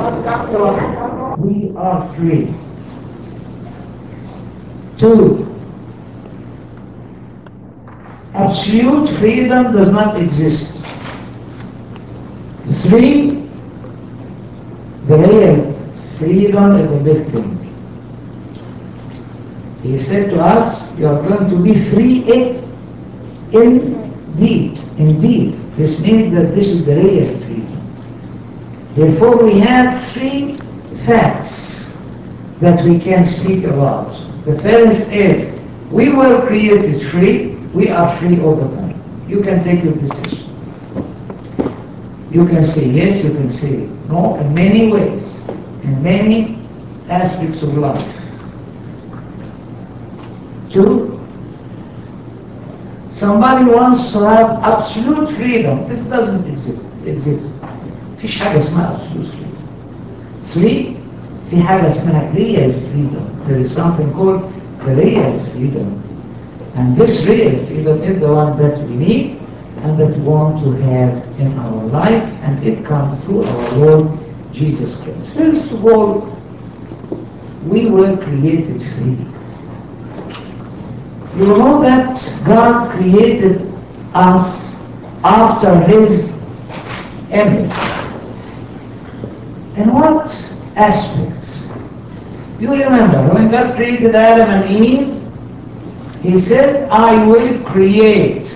We are free. 2. Absolute freedom does not exist. 3. The real freedom is the best thing. He said to us, you are going to be free indeed. Indeed. This means that this is the real freedom. Therefore, we have 3 facts that we can speak about. The first is, we were created free. We are free all the time. You can take your decision. You can say yes, you can say no, in many ways, in many aspects of life. 2, somebody wants to have absolute freedom. This doesn't exist. فيش حاجة اسمها absolute freedom. 3, في حاجة اسمها real freedom. There is something called the real freedom. And this real freedom is the one that we need and that we want to have in our life, and it comes through our Lord Jesus Christ. First of all, we were created free. You know that God created us after His image. In what aspects? You remember when God created Adam and Eve, He said, I will create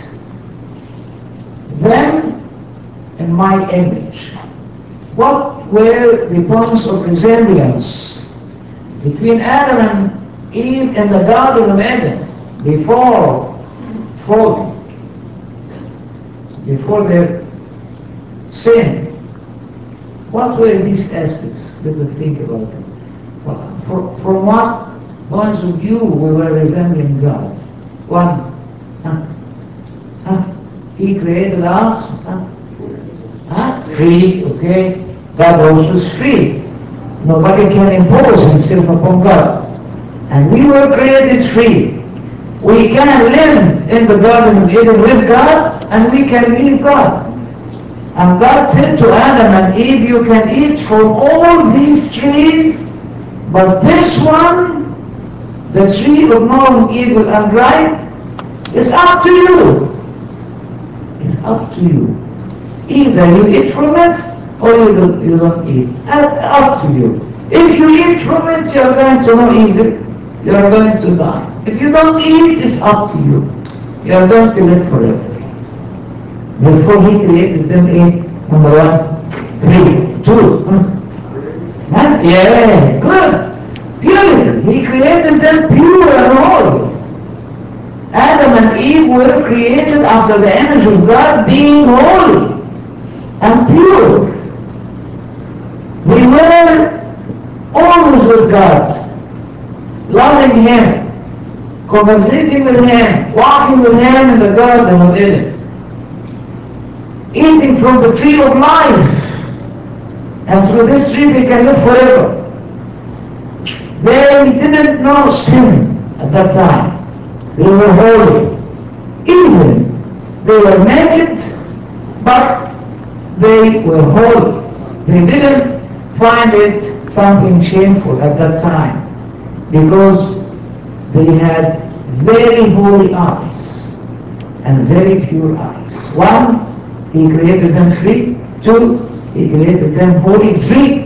them in my image. What were the points of resemblance between Adam and Eve in the Garden of Eden before falling, before their sin? What were these aspects? Let us think about it. From what points of view we were resembling God? 1, He created us free, okay? God also is free. Nobody can impose himself upon God. And we were created free. We can live in the Garden of Eden with God, and we can leave God. And God said to Adam and Eve, you can eat from all these trees, but this one, the tree of knowing evil and right, is up to you. It's up to you. Either you eat from it or you don't eat. Up to you. If you eat from it, you are going to know evil. You are going to die. If you don't eat, it's up to you. You are going to live forever. Therefore, He created them in number 1, 3, 2. Yeah, good. Purity. He created them pure and holy. Adam and Eve were created after the image of God, being holy and pure. We were always with God, loving Him, conversating with Him, walking with Him in the Garden of Eden, eating from the tree of life, and through this tree they can live forever. They didn't know sin at that time. They were holy. Even they were naked, but they were holy. They didn't find it something shameful at that time, because they had very holy eyes and very pure eyes. 1, He created them free. 2, He created them holy. 3,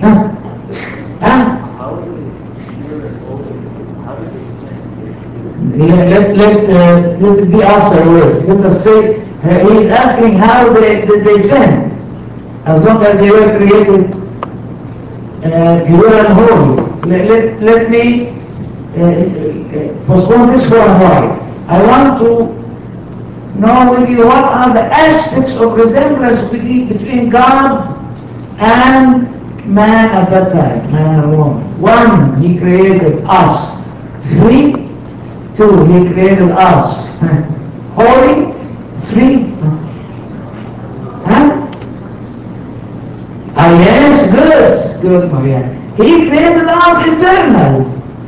let it be afterwards. Let us say, he's asking how did they sin? As long as they were created pure and holy. Let me postpone this for a while. I want to know with you what are the aspects of resemblance between God and man at that time, man and woman. 1, He created us free. 2, He created us holy. 3, yes, good, Maria. He created us eternal.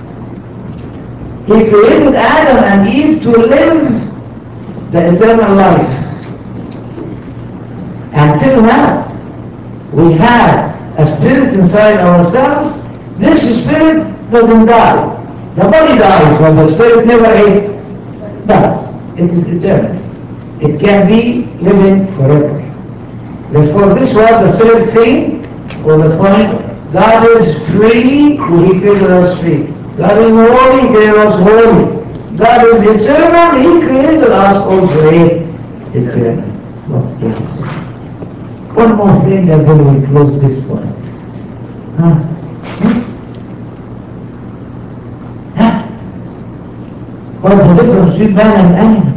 He created Adam and Eve to live the eternal life. Until now, we have a spirit inside ourselves. This spirit doesn't die. The body dies, but the spirit never dies. It is eternal. It can be living forever. Therefore, this was the third thing, or the point. God is free, He created us free. God is holy, He created us holy. God is eternal, He created us also eternal. What else? One more thing, and then we close this point. Huh? Huh? What's the difference between man and animal?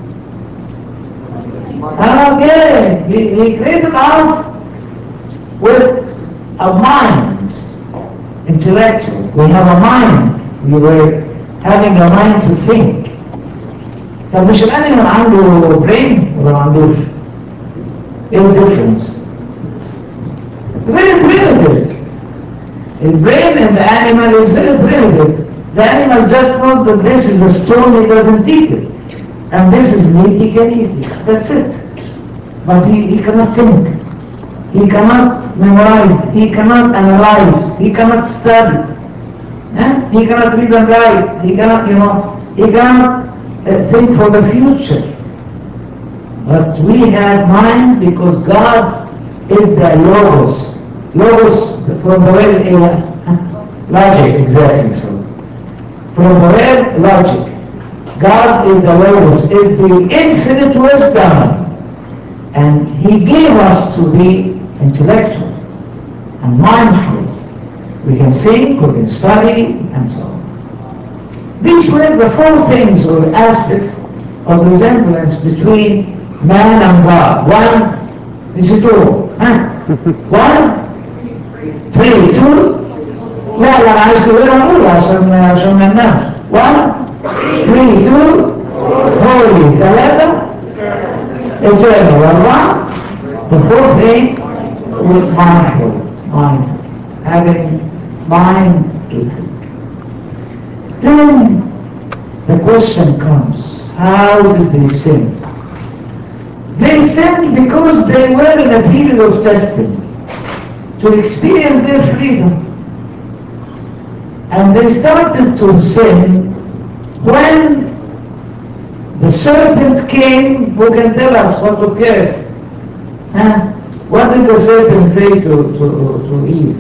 Okay, he created us with a mind, intellectual. We have a mind. We were having a mind to think. طب مش الانيمال عنده brain ولا ما عندوش؟ ايه difference? Very primitive. The brain in the animal is very primitive. The animal just knows that this is a stone, he doesn't eat it. And this is meat, he can eat it. That's it. But he cannot think. He cannot memorize. He cannot analyze. He cannot study. He cannot read and write. He cannot, he cannot think for the future. But we have mind because God is the Logos. Logos from the word logic, exactly so. From the word logic. God is the Logos, is the infinite wisdom. And He gave us to be intellectual and mindful. We can think, we can study, and so on. These were the four things or aspects of resemblance between man and God. One, this is two. One, three, two. لا لا عايز تقولها أولى عشان ما ننامش. One, three, two, holy. ثلاثة, eternal. أربعة, the fourth thing, mindful. Having mind to think. Then the question comes, how did they sin? They sinned because they were in a period of testing to experience their freedom. And they started to sin when the serpent came, who can tell us what occurred. What did the serpent say to Eve?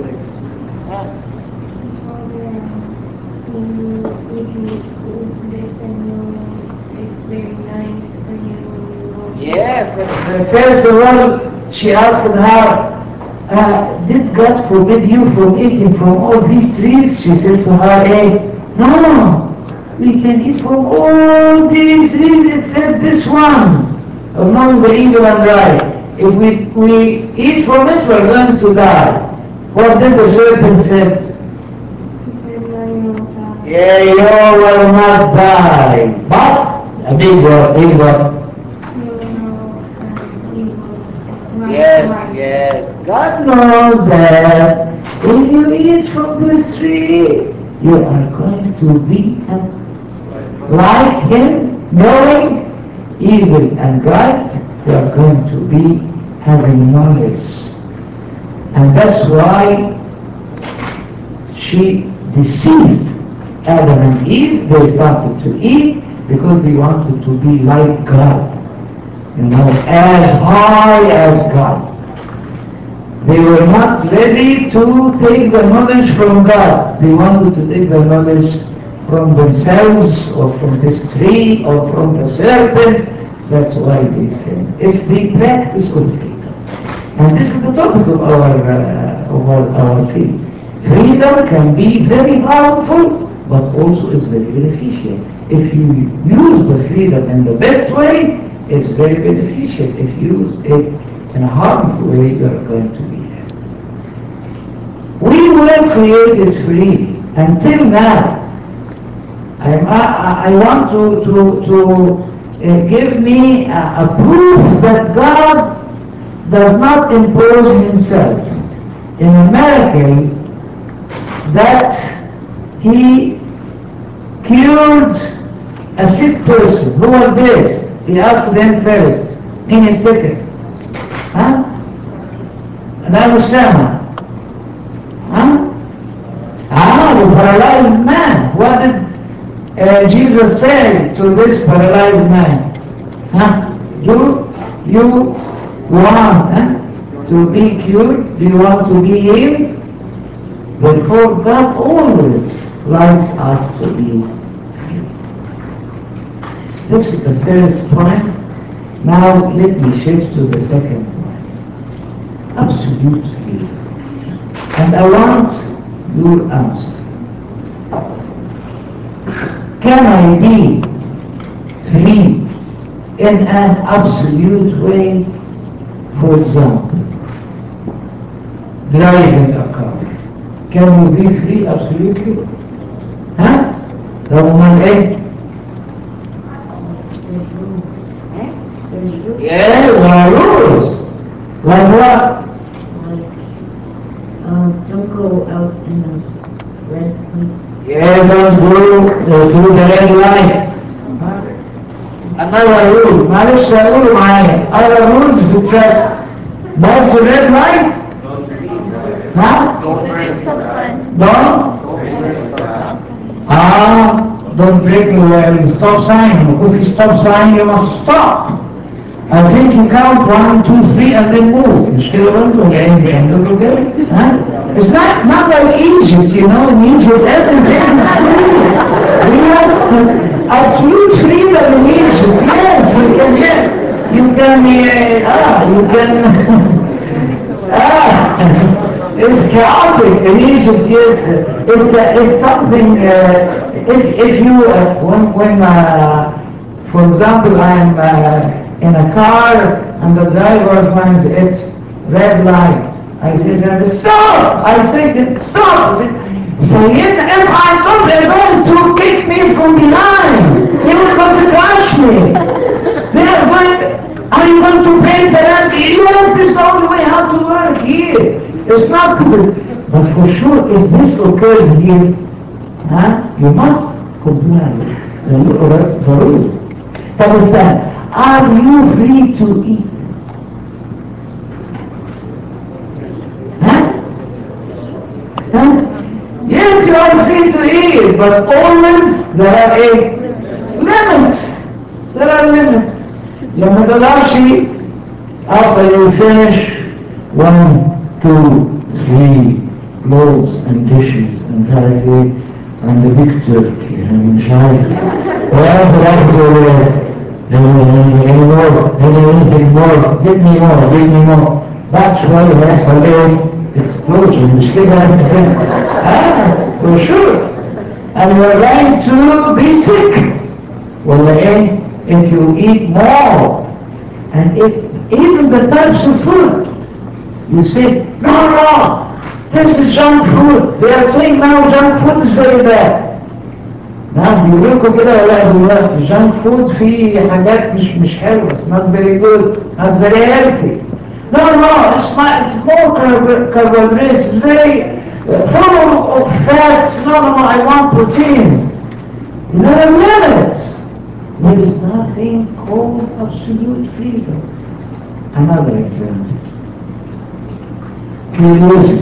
Yeah, first of all, she asked her, did God forbid you from eating from all these trees? She said to her, no, we can eat from all these trees except this one, of knowing the evil and right. If we eat from it, we're going to die. What did the serpent say? He said, no, you will die. Yeah, you will not die. But, a big word, Yes. God knows that if you eat from this tree, you are going to be like Him, knowing evil and right. You are going to be having knowledge. And that's why she deceived Adam and Eve. They started to eat because they wanted to be like God. As high as God. They were not ready to take the knowledge from God. They wanted to take the knowledge from themselves or from this tree or from the serpent. That's why they sin. It's the practice of freedom. And this is the topic of our theme. Freedom can be very harmful, but also is very beneficial. If you use the freedom in the best way, it's very beneficial. If you use it in a harmful way, you're going to be hurt. We were created free until now. I want to give me a proof that God does not impose Himself in a miracle that He cured a sick person. Who was this? He asked them first, مين يفتكر؟ أنا أسامة. paralyzed man. What did Jesus say to this paralyzed man? Huh? Do you want to be cured? Do you want to be healed? Therefore, God always likes us to be healed. This is the first point. Now let me shift to the second point. Absolute healing. And I want your answer. Can I be free in an absolute way? For example, driving a car. Can you be free absolutely? Huh? Government A? Yeah, there are rules. Like what? Don't go out in the red light. Yeah, don't go through the red light. Another rule. معلش هقوله معايا. Other rules في traffic. بس red light. Huh? Don't break the stop sign. If you stop sign, you must stop. I think you count 1, 2, 3 and then move. مش كده برضه ولا ايه؟ مش عندكم كده؟ ها؟ It's not like Egypt, you know. In Egypt, everything is free. We have absolute freedom in Egypt. Yes, you can get, you can, it's chaotic in Egypt. Yes, it's something. If you when for example, I'm in a car and the driver finds it red light. I say, stop! I say, stop! Sayyid, if I stop, they're going to kick me from behind. They will going to crush me. They are you going to pay the rent? Yes, this is the only way how to work here. It's not good. But for sure, if this occurs here, you must comply with the rules. That is that. Are you free to eat? Yes, you are free to eat, but always there are limits. There are limits. لما تقدرش after you finish 1, 2, 3 clothes and dishes and everything and the big turkey and مش عارف any more, give me more. That's why هيحصل explosion, مش كده؟ for sure. And you're going to be sick. ولا ايه؟ If you eat more, and even the types of food, you say, no, this is junk food. They are saying now junk food is very bad. نعم بيقولوا لكم كده ولا دلوقتي junk food فيه حاجات مش حلوة. It's not very good, not very healthy. No, it's more carbohydrates. It's very full of fats. No, I want proteins. There are limits. There is nothing called absolute freedom. Another example. Curiosity.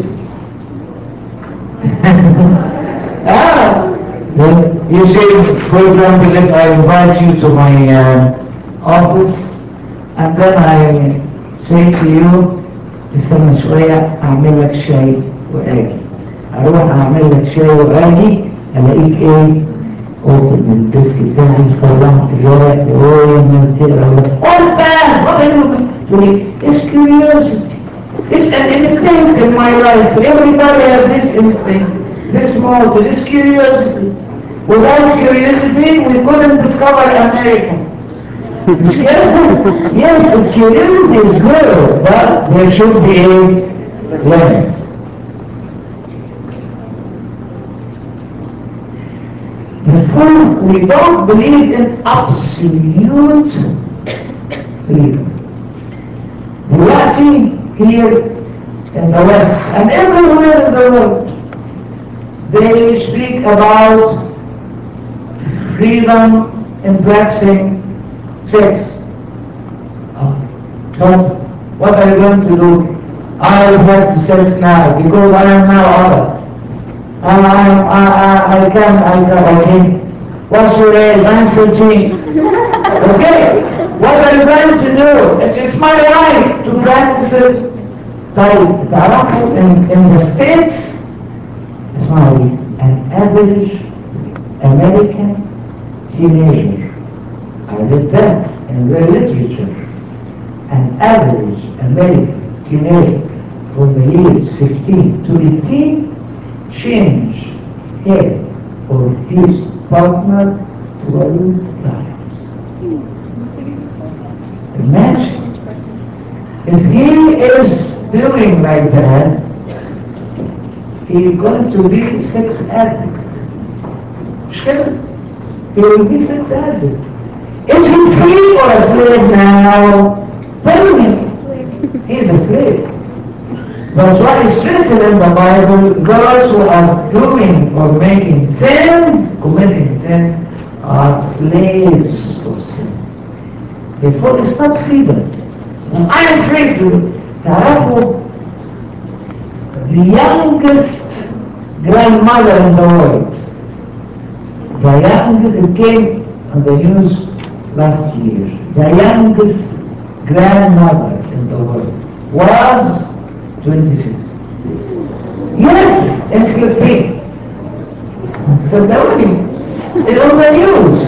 You say, for example, if I invite you to my office and then I say to you, استنى شوية أعمل لك شاي وآجي. أروح أعمل لك شاي وآجي ألاقيك إيه؟ open من الديسك بتاعي فرحت الورق وين تقرا all bad. What are you doing? It's curiosity. It's an instinct in my life. Everybody has this instinct, this motive, this curiosity. Without curiosity, we couldn't discover America. Yes, this curiosity is good, but there should be limits. Therefore, we don't believe in absolute freedom. Delighting here in the West and everywhere in the world, they speak about freedom in practicing sex. But what are you going to do? I will practice sex now because I am now adult. Okay. What's your age? I'm 13. Okay. What are you going to do? It's my right to practice it. طيب تعرفوا in the States اسمها ايه؟ An average American teenager. I read that in their literature. An average American teenager from the years 15 to 18 change her or his partner 12 times. Imagine if he is doing like that, he is going to be sex addict. مش كده؟ He will be sex addict. Is he free or a slave now? Tell me. He is a slave. That's why it's written in the Bible, those who are doing or making sin, committing sin, are slaves of sin. Therefore, it's not freedom. I am free to تعرفوا the youngest grandmother in the world. The youngest, it came on the news last year. The youngest grandmother in the world was 26. Yes, in Philippines. صدقوني, it's on the news.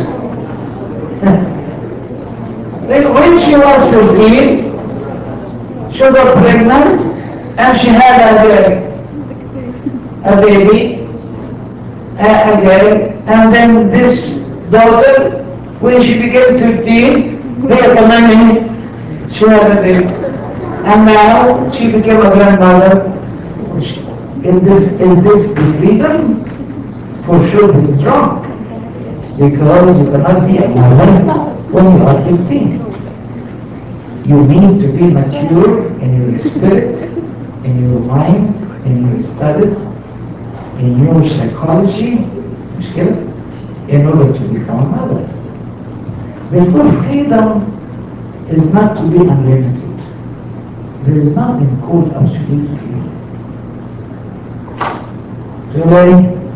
When she was 13, she got pregnant and she had a baby, a girl, and then this daughter, when she became 13, they commanded she had a baby. And now she became a grandmother. Is this the freedom? For sure this is wrong. Because you cannot be a mother when you are 15. You need to be mature in your spirit, in your mind, in your studies, in your psychology, in order to become a mother. Therefore, freedom is not to be unlimited. There is nothing called absolute freedom. Today,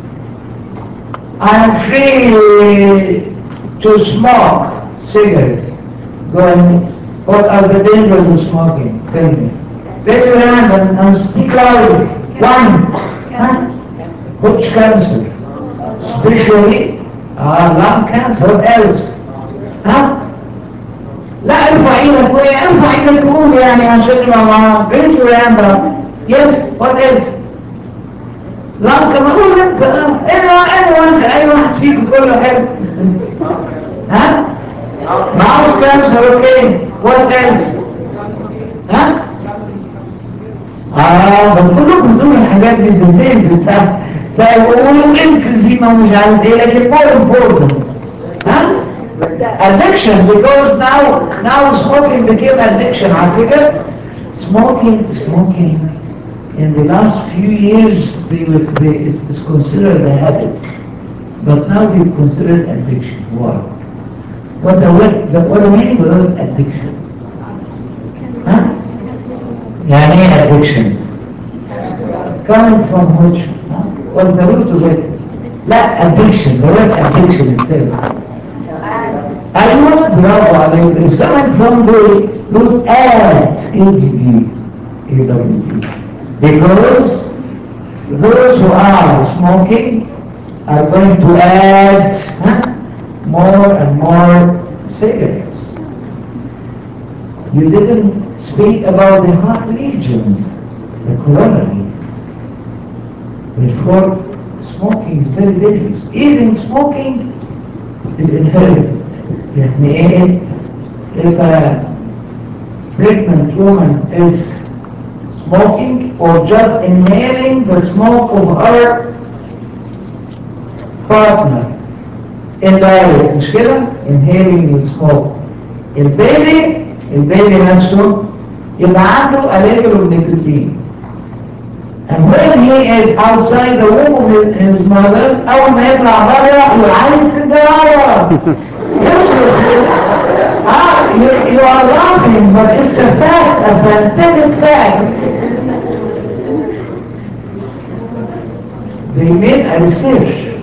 I am free to smoke cigarettes. Go ahead. What are the dangers of smoking? Tell me. Raise your hand and speak loudly. One. Huh? Which cancer? Especially lung cancer. What else? Huh? لا ارفع ايدك ارفع ايدك تقول يعني عشان ما raise your hand up. Yes, what else? لان كما قول انت اي واحد فيكم كله حلو. ها؟ mouse cancer, okay. What else? ها؟ بس كلكم تقولوا الحاجات دي زي بتاع يقولوا emphysema ومش عارف ايه لكن more important. ها؟ Addiction, because now smoking became addiction. على فكرة smoking in the last few years it is considered a habit, but now they consider it addiction. Why? What the meaning of addiction? Huh? يعني ايه addiction? Coming from which? Huh? What the root of it? لا addiction, the word addiction itself. أيوة برافو عليك. It's coming from the root ADD, AWD. Because those who are smoking are going to add more and more cigarettes. You didn't speak about the heart regions, the coronary. Therefore, smoking is very dangerous. Even smoking is inherited. يعني ايه? If a pregnant woman is smoking or just inhaling the smoke of her partner indirect, مش كده؟ inhaling the smoke. البيبي نفسه يبقى عنده a level of nicotine. And when he is outside the womb of his mother, أول ما يطلع بره وعايز سيجارة يصرخ. You are laughing, but it's a fact, a scientific fact. They made a research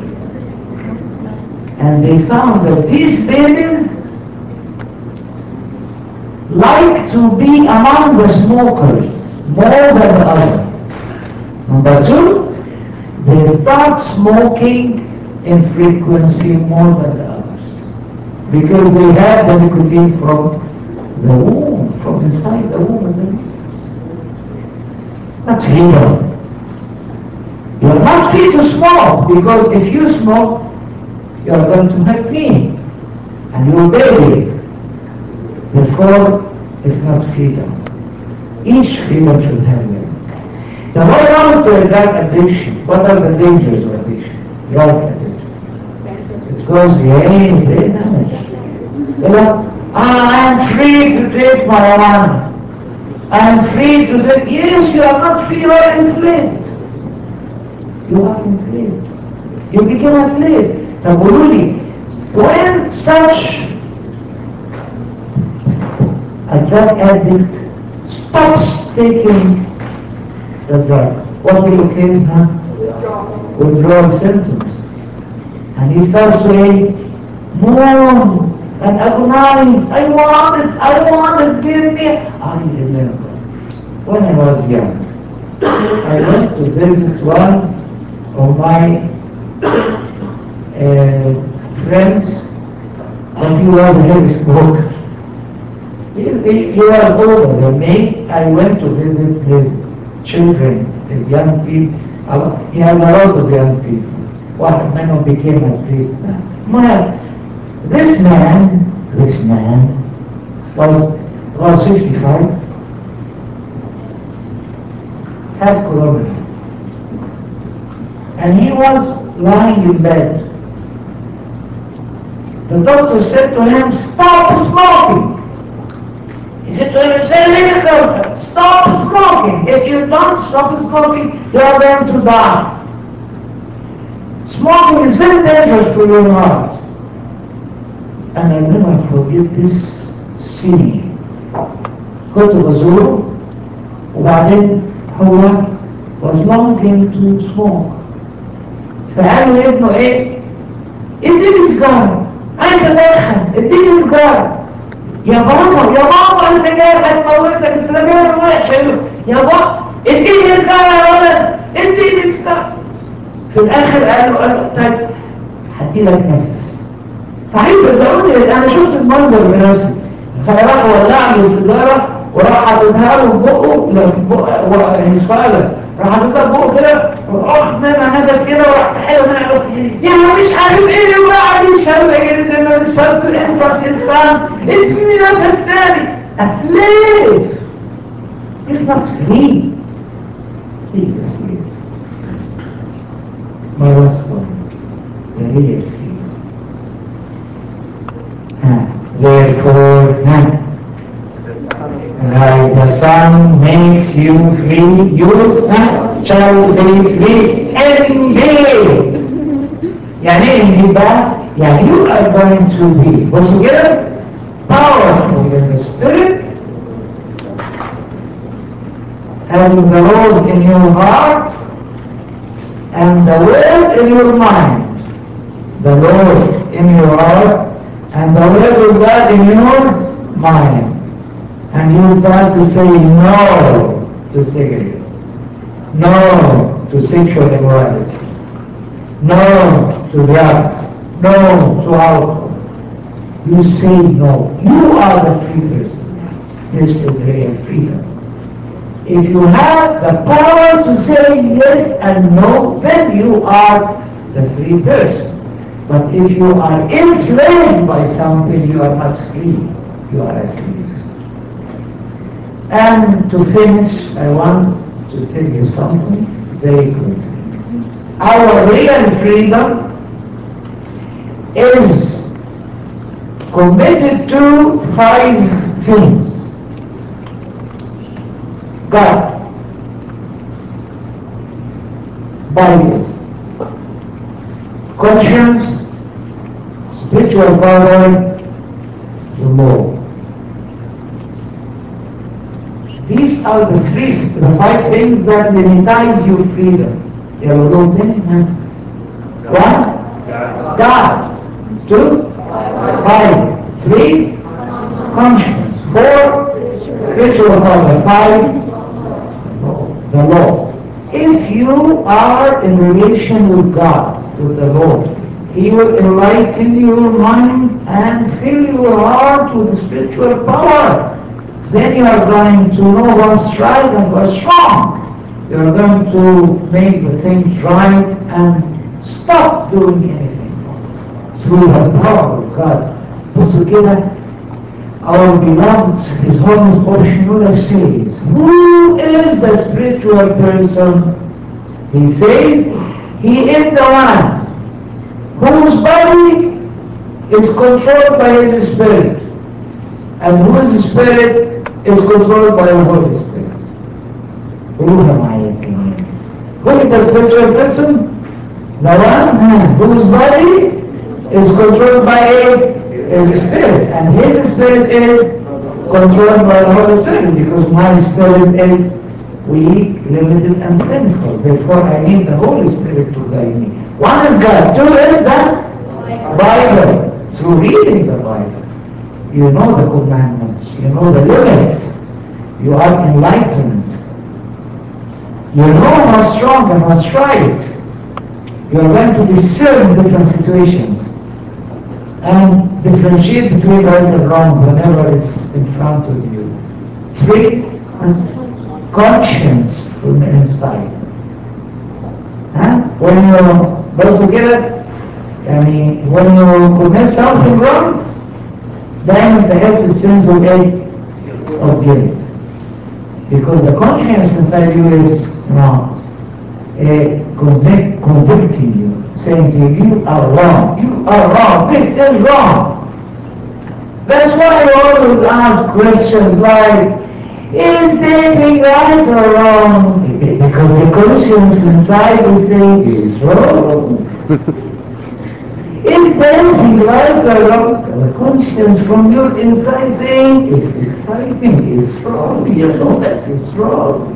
and they found that these babies like to be among the smokers more than the other. Number two, they start smoking in frequency more than the others because they have the nicotine from the womb, from inside the womb of the baby. It's not freedom. You are not free to smoke because if you smoke, you are going to hurt me and your baby. Therefore, it's not freedom. Each freedom should have limits. Now, what about drug addiction? What are the dangers of addiction? Drug addiction. It goes very, very damage. You know, I am free to take marijuana. I am free to take. Yes, you are not free. You are enslaved. You are enslaved. You became a slave. Now, Buruli, when such a drug addict stops taking the drug, what will occur? Withdrawal symptoms. And he starts saying, mourn and agonize, I want it, give me. I remember when I was young, I went to visit one of my friends, but he was a heavy smoker. He was older than me. I went to visit his children, his young people. He has a lot of young people. One man became a priest now. Well, this man was about 65, had corona. And he was lying in bed. The doctor said to him, stop smoking. He said to him, say, doctor, stop smoking. If you don't stop smoking, you are going to die. Smoking is very dangerous for your heart. And I never forget this scene. كنت بزوره وبعدين هو was longing to smoke. فقال له ابنه ايه؟ اديني سجارة. عايز ادخن، اديني سجارة. يا بابا السجاير هتموتك، السجاير وحشة. يا بابا اديني سجارة يا ولد، اديني سجارة. في الاخر قال له طيب هديلك نفس. صحيح صدقوني انا شفت المنظر بنفسي. فراح ولع له السيجاره وراح حاططها له في بقه هيسفاله، راح حاططها في بقه كده وراح منها نفس كده وراح سحبها منها يا مش عارف ايه وقعد يشرب زي ما الشرط الانسان اديني نفس تاني. اسليف. It's not free. He's a slave. My last one. The real freedom. Therefore, like the Son makes you free, you shall be free indeed. يعني indeed بقى يعني you are going to be بصوا كده powerful in the spirit and the Lord in your heart and the word in your mind. The Lord in your heart and the word of God in your mind. And you start to say no to cigarettes, no to sexual immorality, no to drugs, no to alcohol. You say no. You are the free person. This is real freedom. If you have the power to say yes and no, then you are the free person. But if you are enslaved by something, you are not free. You are a slave. And to finish, I want to tell you something very good. Our real freedom is committed to 5 things. God, Bible, conscience, spiritual power, the law. These are the 5 things that limitize your freedom. يلا قول تاني. ها. One, God. Two, Bible. Three, conscience. Four, spiritual father. Five, the law. If you are in relation with God, with the Lord, He will enlighten your mind and fill your heart with spiritual power. Then you are going to know what's right and what's wrong. You are going to make the things right and stop doing anything wrong through the power of God. بصوا كده, our beloved, His Holiness Pope Shenouda says, who is the spiritual person? He says, he is the one whose body is controlled by his spirit, and whose spirit is controlled by the Holy Spirit. Who am I eating? Who is the spiritual person? The one whose body is controlled by his spirit, and his spirit is controlled by the Holy Spirit, because my spirit is weak, limited, and sinful. Therefore, I need the Holy Spirit to guide me. One is God. Two is the Bible. Through reading the Bible, you know the commandments, you know the limits, you are enlightened, you know what's wrong and what's right. You are going to discern different situations and differentiate between right and wrong whenever it's in front of you. Three, conscience from the inside. When you go together, when you commit something wrong, then it has a sense of guilt. Because the conscience inside you is convicting you, saying to you, you are wrong, this is wrong. That's why I always ask questions like, is dating right or wrong? Because the conscience inside is saying it's wrong. Is dancing right or wrong? The conscience from your inside saying it's exciting, it's wrong, you know that it's wrong.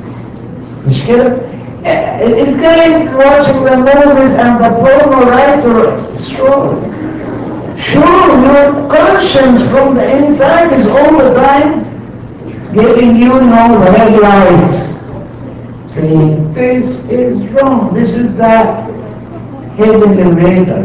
مش كده؟ It's going watching the movies and the porno right or it's wrong. Sure, your conscience from the inside is all the time giving you the red light, saying this is wrong, this is the heavenly radar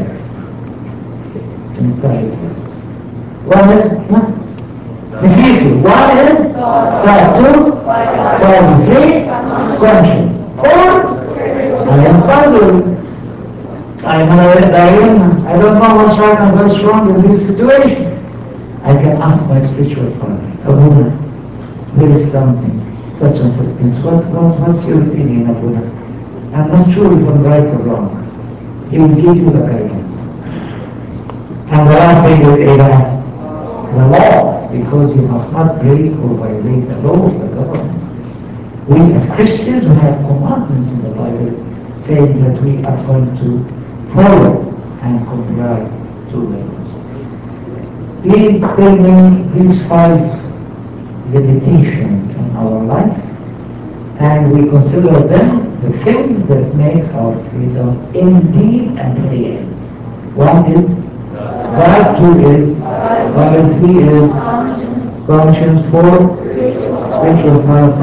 inside. One is Ezekiel. One is God. Two, God. Three, conscience. Four, I am puzzled. I don't know what's right and what's wrong in this situation. I can ask my spiritual father, Abuna, there is something, such and such things. What's your opinion, Abuna? I'm not sure if I'm right or wrong. He will give you the guidance. And the last thing is the law, because you must not break or violate the law of the government. We as Christians, we have commandments in the Bible saying that we are going to follow and comply to them. Please tell me these 5 limitations in our life, and we consider them the things that makes our freedom indeed and real. One is God, 2 is God, 3 is conscience, 4 spiritual power,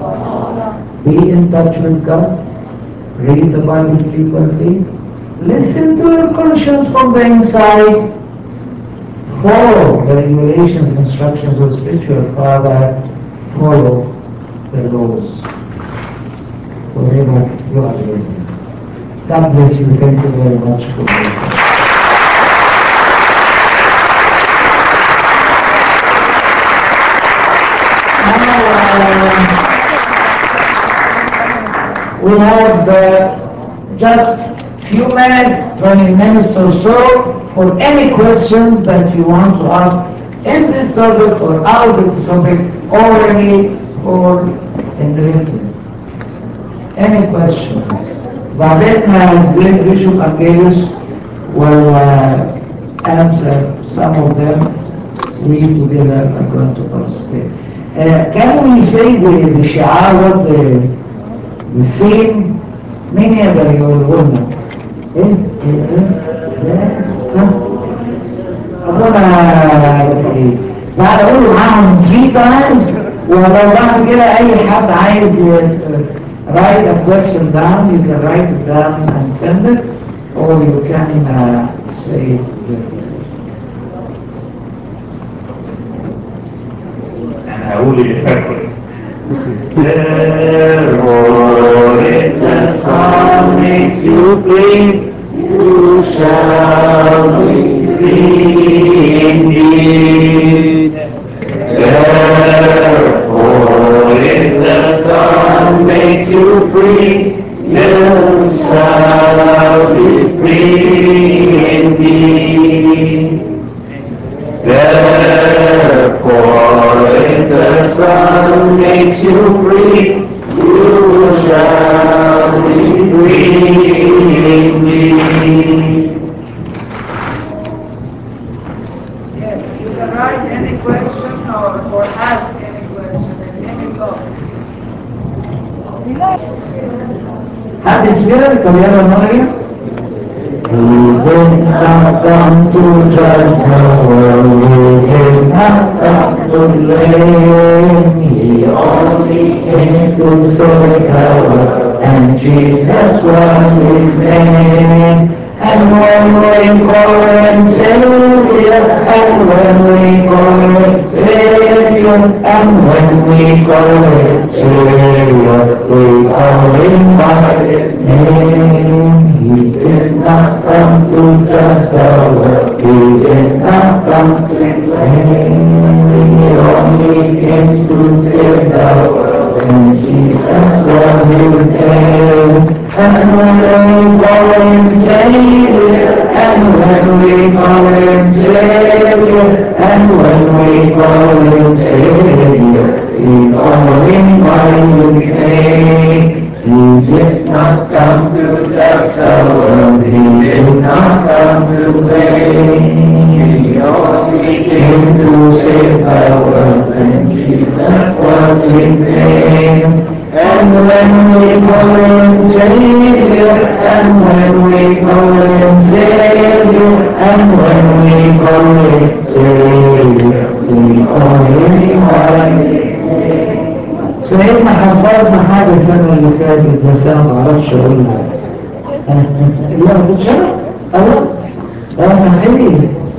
5 be in touch with God, read the Bible frequently, listen to your conscience from the inside, follow the regulations and instructions of spiritual father, follow the laws wherever you are living. God bless you. Thank you very much for listening. We have just few minutes, 20 minutes or so for any questions that you want to ask in this topic or out of this topic, orally or in written. Any questions? Vivek has been Bishop Angelus will answer some of them. We together are going to participate. Can we say the shi'ar, the theme مين يقدر يقوله لنا؟ ايه ايه أبونا ايه بعد اقول معاهم 3 times ولو بعد كده اي حد عايز write a question down you can write it down and send it or you can say it. أنا هقول اللي فاكره. Therefore, if the Son makes you free, you shall be free indeed. Therefore, if the Son makes you free, you shall be free indeed. Therefore, if the Son makes you free, you shall be free indeed. Yes, you can write any question or ask any question and any thought. حد يشير كلنا مريم He did not come to judge the world, he did not come to blame, he only came to save the world, and Jesus was his name. And when we call him Savior, and when we call him Savior, and when we call him Savior, we call him by his name. He did not come to judge the world, he did not come to blame, he only came to save the world, and Jesus was his name. And when we call him Savior, and when we call him Savior, and when we call him Savior, we call him by his name. He did not come to judge the world, he did not come to blame, he only came to save the world, and Jesus was his name. And when we call him Savior, and when we call him Savior, and when we call him Savior, we call him by his name. سيدنا حفظنا حاجة السنة اللي فاتت بس أنا معرفش أقولها. لا ما كنتش أنا؟ أيوه؟ سامحني.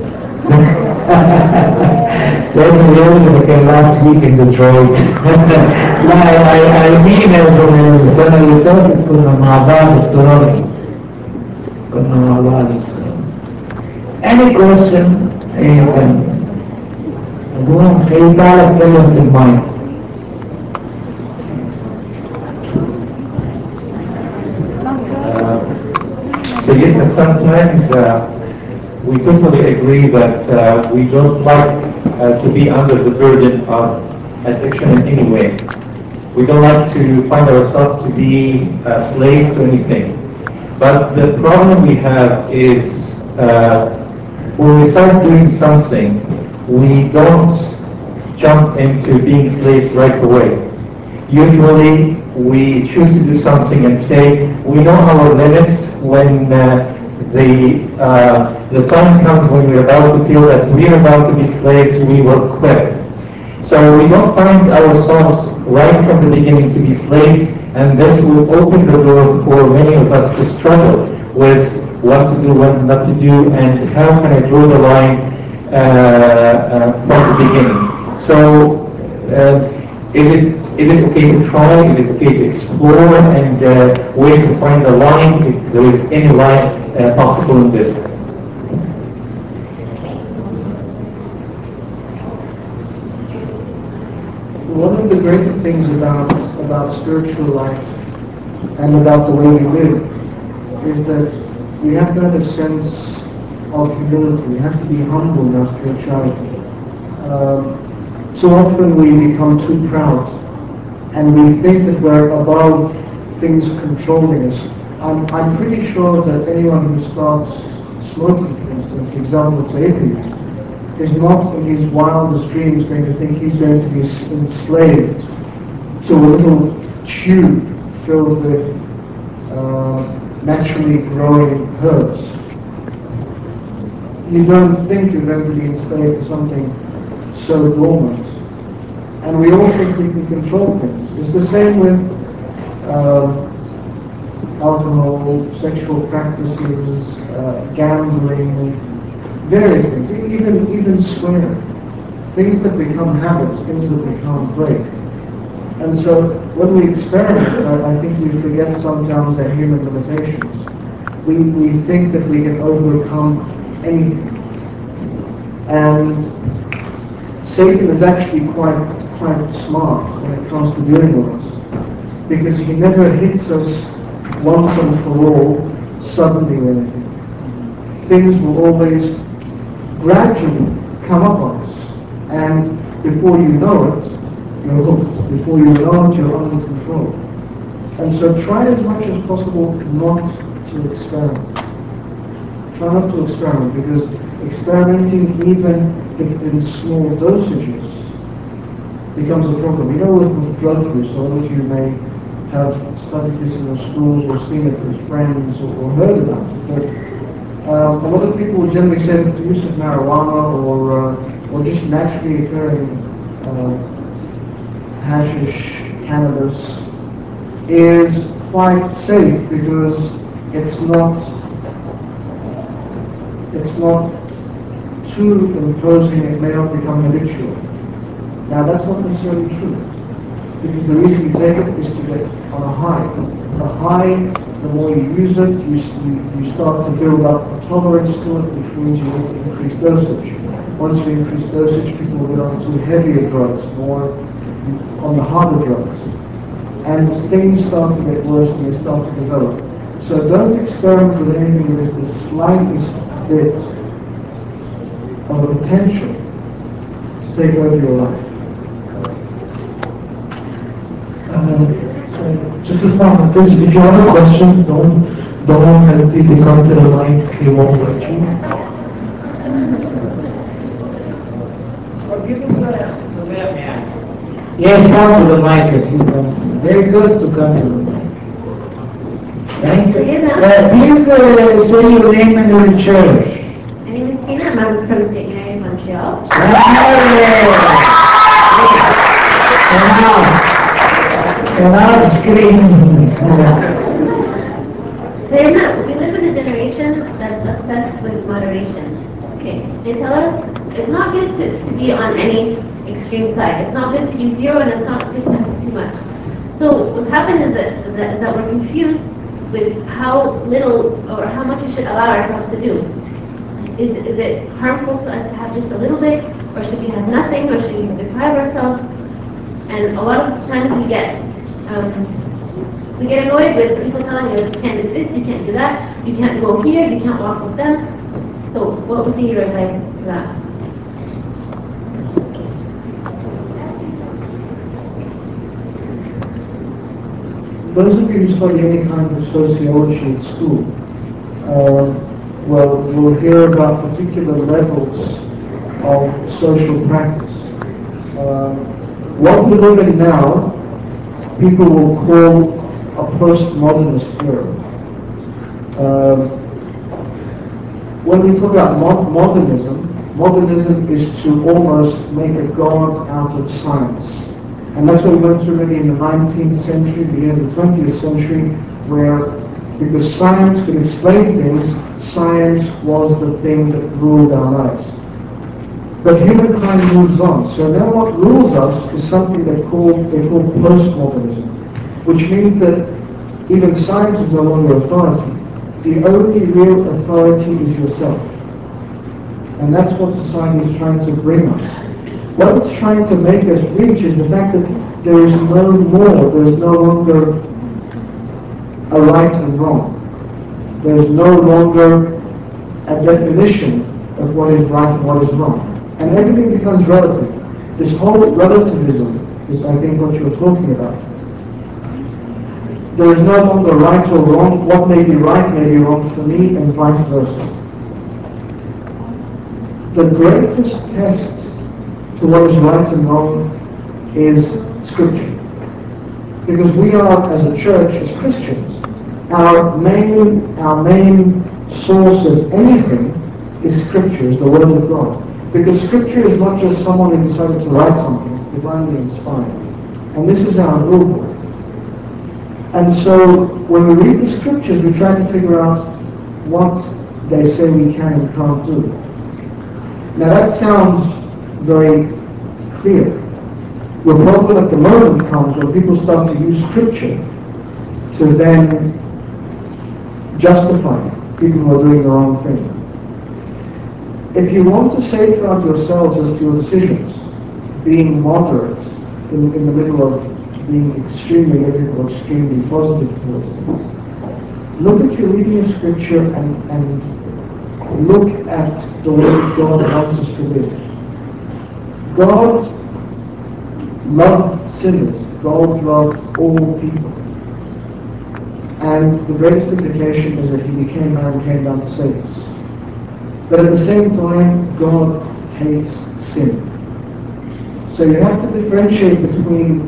سيدنا اليوم اللي كان last week in Detroit. لا I mean السنة اللي فاتت كنا مع بعض افتراضي. كنا مع بعض افتراضي. Any question? أي كان. أقول خير تعالى اتكلم في المايك. So yet sometimes we totally agree that we don't like to be under the burden of addiction in any way. We don't like to find ourselves to be slaves to anything. But the problem we have is when we start doing something, we don't jump into being slaves right away. Usually we choose to do something and say we know our limits when the time comes when we're about to feel that we're about to be slaves, we will quit. So we don't find ourselves right from the beginning to be slaves, and this will open the door for many of us to struggle with what to do, what not to do, and how can I draw the line from the beginning. So is it okay to try? Is it okay to explore and where to find the line if there is any line possible in this? One of the greater things about spiritual life and about the way we live is that we have to have a sense of humility. We have to be humble in our spirituality. So often we become too proud and we think that we're above things controlling us. I'm pretty sure that anyone who starts smoking, for instance, the example of Sayyidi, is not in his wildest dreams going to think he's going to be enslaved to a little tube filled with naturally growing herbs. You don't think you're going to be enslaved to something so dormant. And we all think we can control things. It's the same with alcohol, sexual practices, gambling, various things, even swearing. Things that become habits, things that become break. And so when we experiment, I think we forget sometimes our human limitations. We think that we can overcome anything. And Satan is actually quite smart when it comes to dealing with us, because he never hits us once and for all, suddenly or anything. Things will always gradually come up on us, and before you know it, you're hooked. Before you know it, you're under control. And so try as much as possible not to experiment. Try not to experiment, because experimenting even if in small dosages becomes a problem. You know, with drug use, all of you may have studied this in your schools or seen it with friends or heard about it. But a lot of people generally say that the use of marijuana or just naturally occurring hashish, cannabis, is quite safe because it's not too imposing. It may not become habitual. Now that's not necessarily true, because the reason you take it is to get on a high. The high, the more you use it, you start to build up a tolerance to it, which means you need to increase dosage. Once you increase dosage, people will get on to heavier drugs, more on the harder drugs. And things start to get worse and they start to develop. So don't experiment with anything that is the slightest bit of a potential to take over your life. So just a small message. If you have a question, don't hesitate to come to the mic. He won't let you. Yes, come to the mic if you come. Very good to come to the mic. Thank you. Please say your name and your church. My name is Tina. I'm from St. Mary's, Montreal. And now scream. We live in a generation that's obsessed with moderation. Okay, they tell us it's not good to be on any extreme side. It's not good to be zero, and it's not good to have too much. So what's happened is that we're confused with how little or how much we should allow ourselves to do. Is it harmful to us to have just a little bit, or should we have nothing, or should we deprive ourselves? And a lot of times we get annoyed with people telling us you can't do this, you can't do that, you can't go here, you can't walk with them. So what would be your advice for that? Those of you who study any kind of sociology at school, will hear about particular levels of social practice. What we live in now, people will call a postmodernist era. When we talk about modernism is to almost make a god out of science. And that's what we went through really in the 19th century, beginning of the 20th century, where because science could explain things, science was the thing that ruled our lives. But humankind moves on. So now what rules us is something they call postmodernism, which means that even science is no longer authority. The only real authority is yourself. And that's what society is trying to bring us. What it's trying to make us reach is the fact that there is no more, there's no longer a right and wrong. There's no longer a definition of what is right and what is wrong. And everything becomes relative. This whole relativism is, I think, what you're talking about. There is no longer right or wrong. What may be right may be wrong for me, and vice versa. The greatest test to what is right and wrong is Scripture. Because we are, as a church, as Christians, our main source of anything is Scripture, is the Word of God. Because Scripture is not just someone who decided to write something, it's divinely inspired. And this is our rule book. And so when we read the Scriptures, we try to figure out what they say we can and can't do. Now that sounds very clear. The problem at the moment comes when people start to use Scripture to then justify people who are doing the wrong thing. If you want to safeguard yourselves as to your decisions, being moderate in the middle of being extremely negative or extremely positive towards things, look at your reading of Scripture and look at the way God wants us to live. God loved sinners. God loved all people. And the greatest implication is that He became man and came down to save us. But at the same time, God hates sin. So you have to differentiate between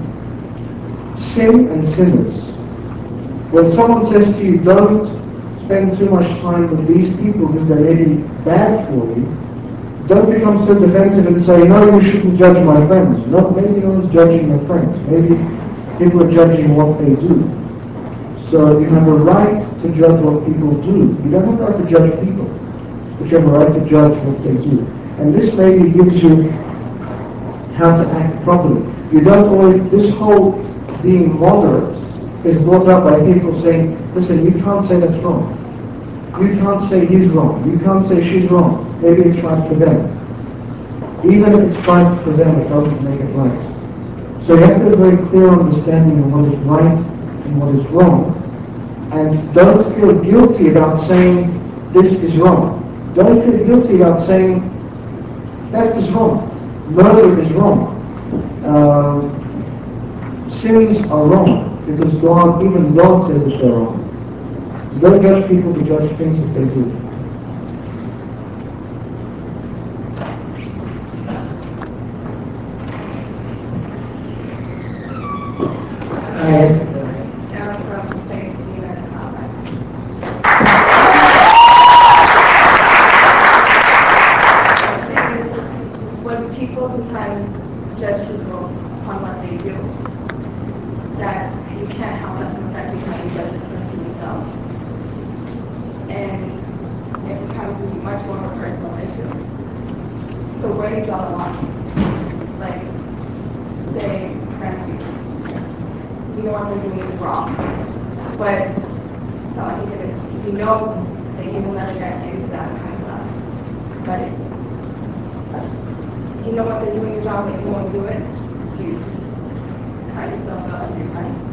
sin and sinners. When someone says to you, don't spend too much time with these people because they're really bad for you, don't become so defensive and say, no, you shouldn't judge my friends. No, maybe no one's judging your friends. Maybe people are judging what they do. So you have a right to judge what people do. You don't have a right to judge people, but you have a right to judge what they do. And this maybe gives you how to act properly. You don't always, this whole being moderate is brought up by people saying, listen, you can't say that's wrong. You can't say he's wrong. You can't say she's wrong. Maybe it's right for them. Even if it's right for them, it doesn't make it right. So you have to have a very clear understanding of what is right and what is wrong. And don't feel guilty about saying this is wrong. Don't feel guilty about saying theft is wrong. Murder is wrong. Sins are wrong. Because God, even God says that they're wrong. You don't judge people to judge things that they do. When people sometimes judge people upon what they do, that you can't help but sometimes become a judge the person themselves. And it becomes much more of a personal issue. So where do you draw the line? Like, say, friends, you know what they're doing is wrong. But someone can get it, you know that you will never get into that kind of stuff. But it's, you know what they're doing is wrong, but you won't do it. You just cut yourself out of your friends.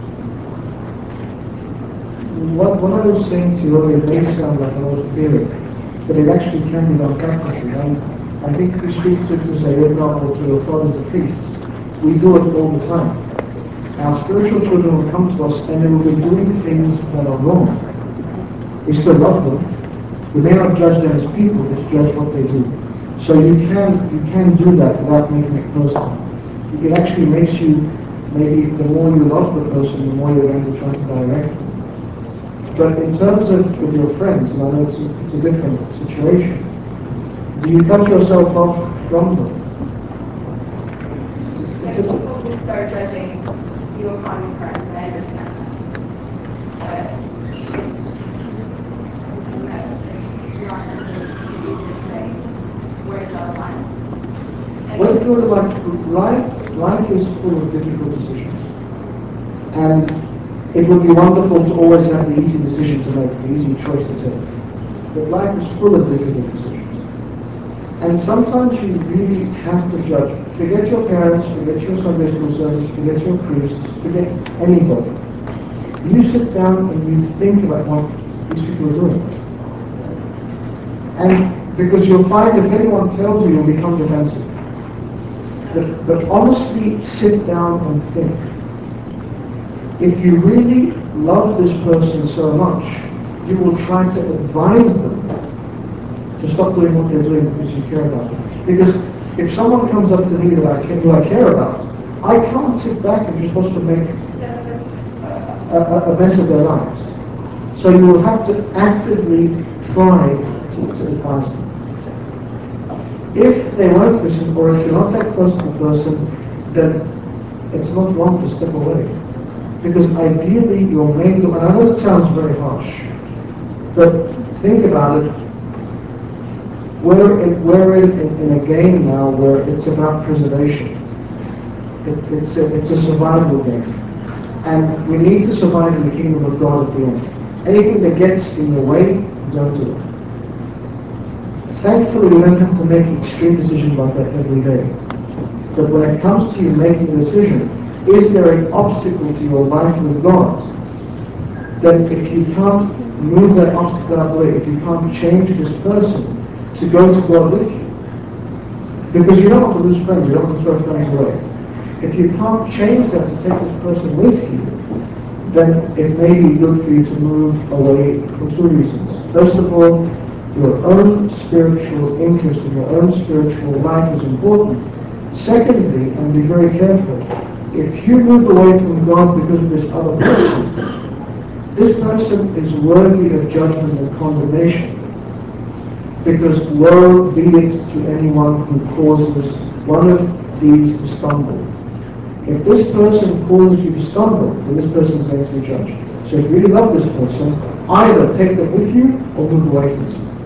What I was saying to you earlier may sound like an old theory, but it actually can be done practically. And I think if you speak to say Abraham or to your fathers the priests, we do it all the time. Our spiritual children will come to us and they will be doing things that are wrong. We still love them. We may not judge them as people, but judge what they do. So you can do that without making it personal. It actually makes you, maybe the more you love the person, the more you're going to try to direct them. But in terms of with your friends, and I know it's a different situation, do you cut yourself off from them? When people just start judging you upon your friends, I understand that. But it's a mess. It's not something easy to say where to draw the line. Where to draw the line? Life is full of difficult decisions. And it would be wonderful to always have the easy decision to make, the easy choice to take. But life is full of difficult decisions. And sometimes you really have to judge. Forget your parents, forget your Sunday school service, forget your priests, forget anybody. You sit down and you think about what these people are doing. And because you'll find if anyone tells you, you'll become defensive. But honestly, sit down and think. If you really love this person so much, you will try to advise them to stop doing what they're doing because you care about them. Because if someone comes up to me who I care about, I can't sit back and just watch them make a mess of their lives. So you will have to actively try to advise them. If they won't listen, or if you're not that close to the person, then it's not wrong to step away. Because ideally your main goal, and I know it sounds very harsh, but think about it, we're in a game now where it's about preservation. It's a survival game. And we need to survive in the kingdom of God at the end. Anything that gets in your way, don't do it. Thankfully, we don't have to make extreme decisions like that every day. But when it comes to you making a decision, is there an obstacle to your life with God? Then if you can't move that obstacle out of the way, if you can't change this person to go to God with you, because you don't want to lose friends, you don't want to throw friends away. If you can't change that to take this person with you, then it may be good for you to move away for two reasons. First of all, your own spiritual interest in your own spiritual life is important. Secondly, and be very careful, if you move away from God because of this other person is worthy of judgment and condemnation. Because woe be it to anyone who causes one of these to stumble. If this person causes you to stumble, then this person is going to be judged. So if you really love this person, either take them with you or move away from them.